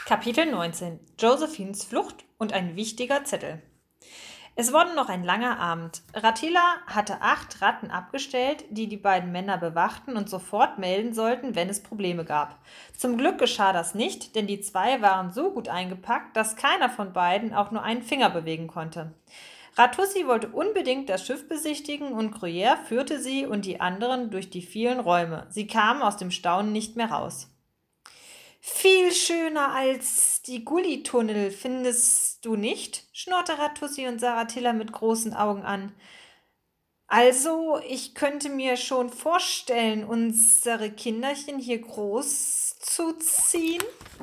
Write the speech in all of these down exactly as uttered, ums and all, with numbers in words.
Kapitel neunzehn. Josephines Flucht und ein wichtiger Zettel. Es wurde noch ein langer Abend. Rattila hatte acht Ratten abgestellt, die die beiden Männer bewachten und sofort melden sollten, wenn es Probleme gab. Zum Glück geschah das nicht, denn die zwei waren so gut eingepackt, dass keiner von beiden auch nur einen Finger bewegen konnte. Ratussi wollte unbedingt das Schiff besichtigen und Gruyère führte sie und die anderen durch die vielen Räume. Sie kamen aus dem Staunen nicht mehr raus. »Viel schöner als die Gully-Tunnel, findest du nicht?« schnurrte Ratussi und sah Rattila mit großen Augen an. »Also, ich könnte mir schon vorstellen, unsere Kinderchen hier groß zu ziehen.«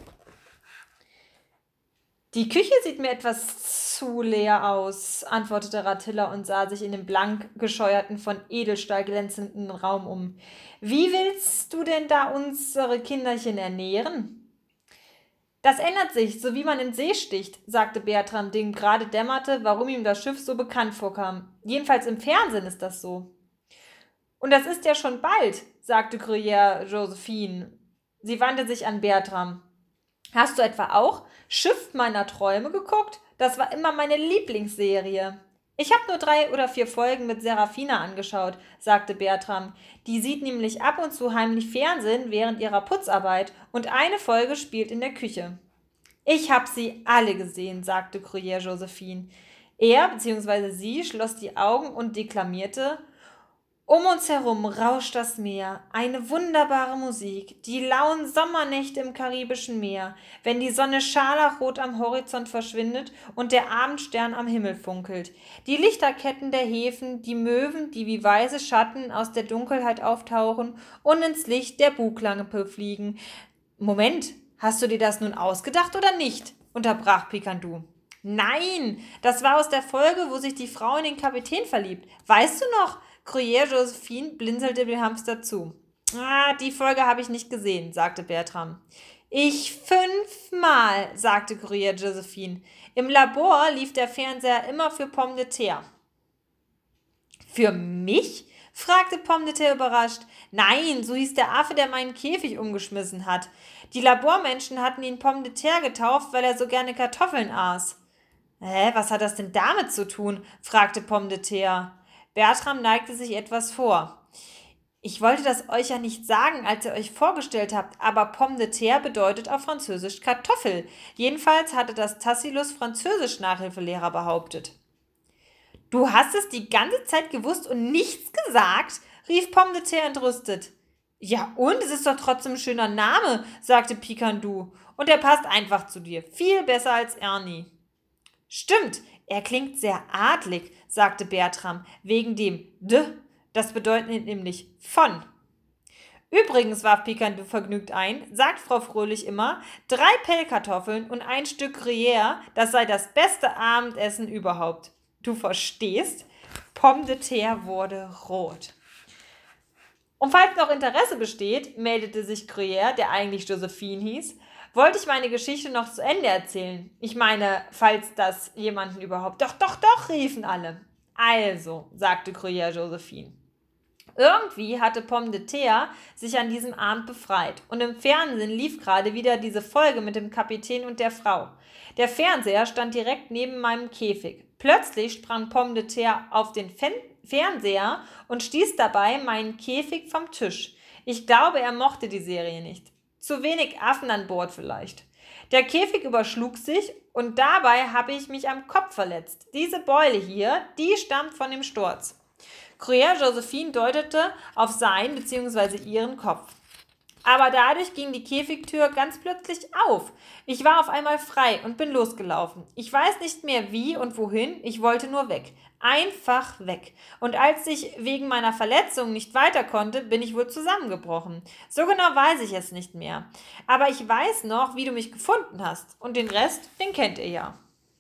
»Die Küche sieht mir etwas zu leer aus«, antwortete Rattila und sah sich in dem blank gescheuerten, von Edelstahl glänzenden Raum um. »Wie willst du denn da unsere Kinderchen ernähren?« »Das ändert sich, so wie man in See sticht«, sagte Bertram, dem gerade dämmerte, warum ihm das Schiff so bekannt vorkam. »Jedenfalls im Fernsehen ist das so.« »Und das ist ja schon bald«, sagte Gruyère Josephine. Sie wandte sich an Bertram. »Hast du etwa auch Schiff meiner Träume geguckt? Das war immer meine Lieblingsserie.« »Ich habe nur drei oder vier Folgen mit Serafina angeschaut«, sagte Bertram. »Die sieht nämlich ab und zu heimlich Fernsehen während ihrer Putzarbeit und eine Folge spielt in der Küche.« »Ich habe sie alle gesehen«, sagte Gruyère Josephine. Er bzw. sie schloss die Augen und deklamierte: »Um uns herum rauscht das Meer, eine wunderbare Musik, die lauen Sommernächte im karibischen Meer, wenn die Sonne scharlachrot am Horizont verschwindet und der Abendstern am Himmel funkelt, die Lichterketten der Häfen, die Möwen, die wie weiße Schatten aus der Dunkelheit auftauchen und ins Licht der Buglampe fliegen.« »Moment, hast du dir das nun ausgedacht oder nicht?«, unterbrach Pikandou. »Nein, das war aus der Folge, wo sich die Frau in den Kapitän verliebt. Weißt du noch?« Gruyère Josephine blinzelte dem Hamster zu. »Ah, die Folge habe ich nicht gesehen«, sagte Bertram. »Ich fünfmal«, sagte Gruyère Josephine. »Im Labor lief der Fernseher immer für Pomme de terre.« »Für mich?«, fragte Pomme de terre überrascht. »Nein, so hieß der Affe, der meinen Käfig umgeschmissen hat. Die Labormenschen hatten ihn Pomme de terre getauft, weil er so gerne Kartoffeln aß.« »Hä, was hat das denn damit zu tun?«, fragte Pomme de terre. Bertram neigte sich etwas vor. »Ich wollte das euch ja nicht sagen, als ihr euch vorgestellt habt, aber Pomme de terre bedeutet auf Französisch Kartoffel. Jedenfalls hatte das Tassilos Französisch-Nachhilfelehrer behauptet.« »Du hast es die ganze Zeit gewusst und nichts gesagt?«, rief Pomme de terre entrüstet. »Ja und, es ist doch trotzdem ein schöner Name«, sagte Pikandou. »Und er passt einfach zu dir, viel besser als Ernie.« »Stimmt, er klingt sehr adlig«, sagte Bertram, wegen dem D, das bedeutet nämlich von. »Übrigens«, warf Pikandou vergnügt ein, »sagt Frau Fröhlich immer, drei Pellkartoffeln und ein Stück Gruyère, das sei das beste Abendessen überhaupt. Du verstehst?« Pomme de terre wurde rot. »Und falls noch Interesse besteht«, meldete sich Gruyère, der eigentlich Josephine hieß, »wollte ich meine Geschichte noch zu Ende erzählen. Ich meine, falls das jemanden überhaupt...« »Doch, doch, doch«, riefen alle. »Also«, sagte Gruyère Josephine. Irgendwie hatte Pomme de terre sich an diesem Abend befreit und im Fernsehen lief gerade wieder diese Folge mit dem Kapitän und der Frau. Der Fernseher stand direkt neben meinem Käfig. Plötzlich sprang Pomme de terre auf den Fen- Fernseher und stieß dabei meinen Käfig vom Tisch. Ich glaube, er mochte die Serie nicht. Zu wenig Affen an Bord vielleicht. Der Käfig überschlug sich und dabei habe ich mich am Kopf verletzt. Diese Beule hier, die stammt von dem Sturz.« Gruyère Josephine deutete auf seinen bzw. ihren Kopf. Aber dadurch ging die Käfigtür ganz plötzlich auf. Ich war auf einmal frei und bin losgelaufen. Ich weiß nicht mehr wie und wohin, ich wollte nur weg. Einfach weg. Und als ich wegen meiner Verletzung nicht weiter konnte, bin ich wohl zusammengebrochen. So genau weiß ich es nicht mehr. Aber ich weiß noch, wie du mich gefunden hast. Und den Rest, den kennt ihr ja.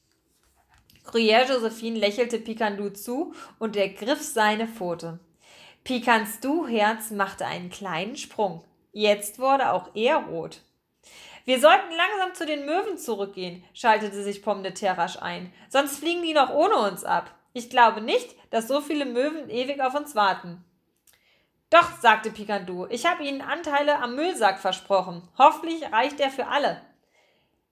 Gruyère Josephine lächelte Pikandou zu und ergriff seine Pfote. Pikandous Herz machte einen kleinen Sprung. Jetzt wurde auch er rot. »Wir sollten langsam zu den Möwen zurückgehen«, schaltete sich Pomme de terre rasch ein. »Sonst fliegen die noch ohne uns ab. Ich glaube nicht, dass so viele Möwen ewig auf uns warten.« »Doch«, sagte Pikandou, »ich habe ihnen Anteile am Müllsack versprochen. Hoffentlich reicht er für alle.«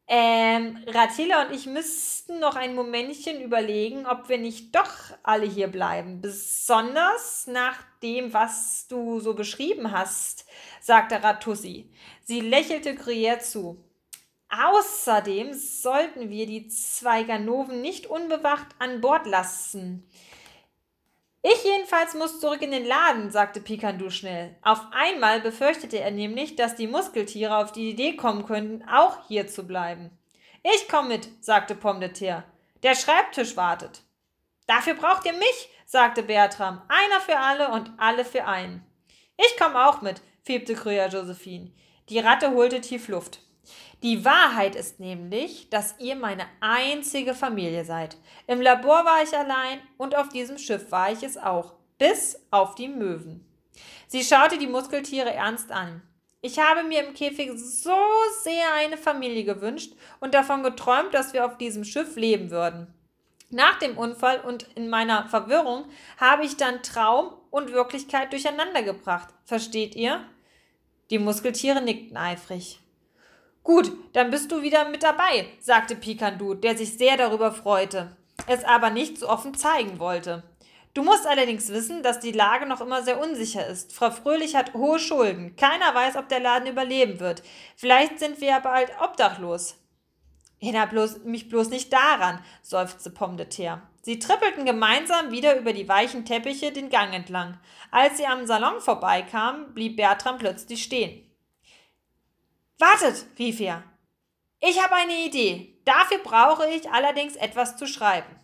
Ähm, Ratilla und ich müssten noch ein Momentchen überlegen, ob wir nicht doch alle hier bleiben. Besonders nach dem, was du so beschrieben hast, sagte Ratussi. Sie lächelte Gruyère zu. Außerdem sollten wir die zwei Ganoven nicht unbewacht an Bord lassen. Ich jedenfalls muss zurück in den Laden, sagte Pikandu schnell. Auf einmal befürchtete er nämlich, dass die Muskeltiere auf die Idee kommen könnten, auch hier zu bleiben. Ich komme mit, sagte Pomme de Terre. Der Schreibtisch wartet. Dafür braucht ihr mich, sagte Bertram. Einer für alle und alle für einen. Ich komme auch mit, fiebte Gruyère Josephine. Die Ratte holte tief Luft. Die Wahrheit ist nämlich, dass ihr meine einzige Familie seid. Im Labor war ich allein und auf diesem Schiff war ich es auch, bis auf die Möwen. Sie schaute die Muskeltiere ernst an. Ich habe mir im Käfig so sehr eine Familie gewünscht und davon geträumt, dass wir auf diesem Schiff leben würden. Nach dem Unfall und in meiner Verwirrung habe ich dann Traum und Wirklichkeit durcheinander gebracht. Versteht ihr? Die Muskeltiere nickten eifrig. Gut, dann bist du wieder mit dabei, sagte Pikandu, der sich sehr darüber freute, es aber nicht so offen zeigen wollte. Du musst allerdings wissen, dass die Lage noch immer sehr unsicher ist. Frau Fröhlich hat hohe Schulden. Keiner weiß, ob der Laden überleben wird. Vielleicht sind wir ja bald obdachlos. Erinnere bloß, mich bloß nicht daran, seufzte Pomme de Terre. Sie trippelten gemeinsam wieder über die weichen Teppiche den Gang entlang. Als sie am Salon vorbeikamen, blieb Bertram plötzlich stehen. »Wartet«, rief er. »Ich habe eine Idee. Dafür brauche ich allerdings etwas zu schreiben.«